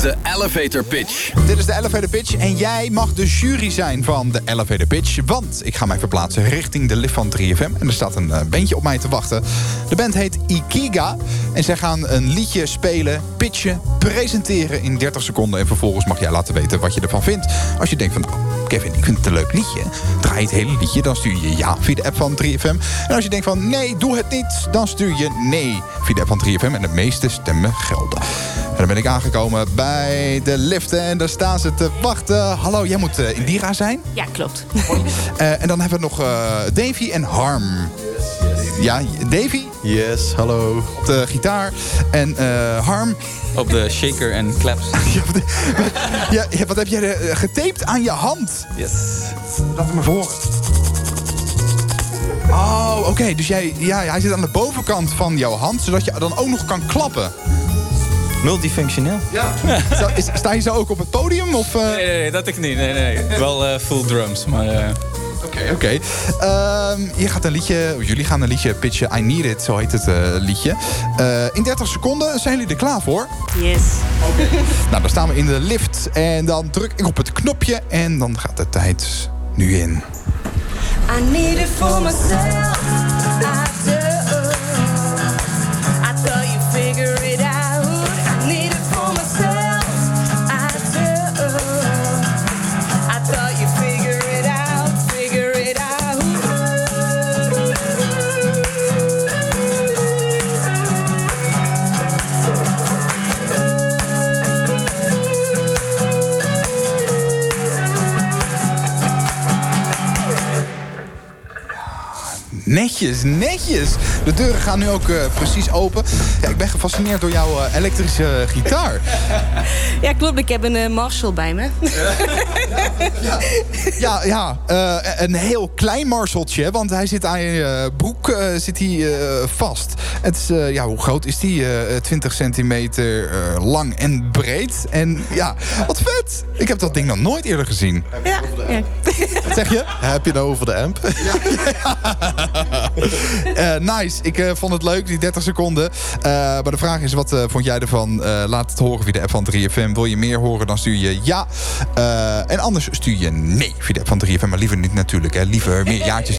De Elevator Pitch. Dit is de Elevator Pitch en jij mag de jury zijn van de Elevator Pitch. Want ik ga mij verplaatsen richting de lift van 3FM. En er staat een bandje op mij te wachten. De band heet Ikiga. En zij gaan een liedje spelen, pitchen, presenteren in 30 seconden. En vervolgens mag jij laten weten wat je ervan vindt. Als je denkt van, Kevin, ik vind het een leuk liedje. Draai het hele liedje, dan stuur je ja via de app van 3FM. En als je denkt van, nee, doe het niet, dan stuur je nee via de app van 3FM. En de meeste stemmen gelden. En dan ben ik aangekomen bij de lift en daar staan ze te wachten. Hallo, jij moet Indira zijn? Ja, klopt. En dan hebben we nog Davy en Harm. Ja, Davy? Yes, hallo. Op de gitaar. En Harm? Op de shaker en claps. Ja, wat heb jij getaped aan je hand? Yes. Laat me voor. Oh, oké. Dus hij zit aan de bovenkant van jouw hand, zodat je dan ook nog kan klappen. Multifunctioneel. Ja. Sta je zo ook op het podium? Of, Nee, dat ik niet. Nee. Wel full drums, maar... Oké. Jullie gaan een liedje pitchen. I Need It, zo heet het liedje. In 30 seconden zijn jullie er klaar voor? Yes. Nou, dan staan we in de lift. En dan druk ik op het knopje. En dan gaat de tijd nu in. I need it for myself. I do. I thought you figure it out. I need it for myself. I do. I thought you figure it out. Figure it out. Netjes. De deuren gaan nu ook precies open. Ja, ik ben gefascineerd door jouw elektrische gitaar. Ja, klopt. Ik heb een Marshall bij me. Ja, een heel klein Marshalltje, want hij zit aan je broek vast. Het is, hoe groot is die? 20 centimeter lang en breed. En ja, wat vet. Ik heb dat ding nog nooit eerder gezien. Ja. Wat zeg je? Heb je het over de amp? Nice. Ik vond het leuk, die 30 seconden. Maar de vraag is, wat vond jij ervan? Laat het horen via de app van 3FM. Wil je meer horen, dan stuur je ja. En anders stuur je nee via de app van 3FM. Maar liever niet natuurlijk. Liever meer jaartjes